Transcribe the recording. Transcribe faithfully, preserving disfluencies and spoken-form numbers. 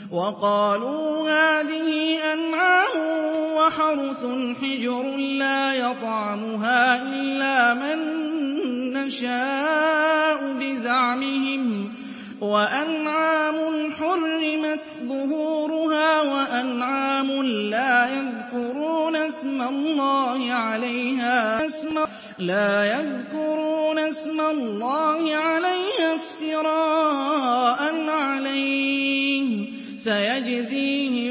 وقالوا هذه أنعام وحرث حجر لا يطعمها إلا من نشاء بزعمهم وأنعام حرمت ظهورها وأنعام لا يذكرون اسم الله عليها لا يذكرون اسم الله عليها افتراء عليه سيجزيهم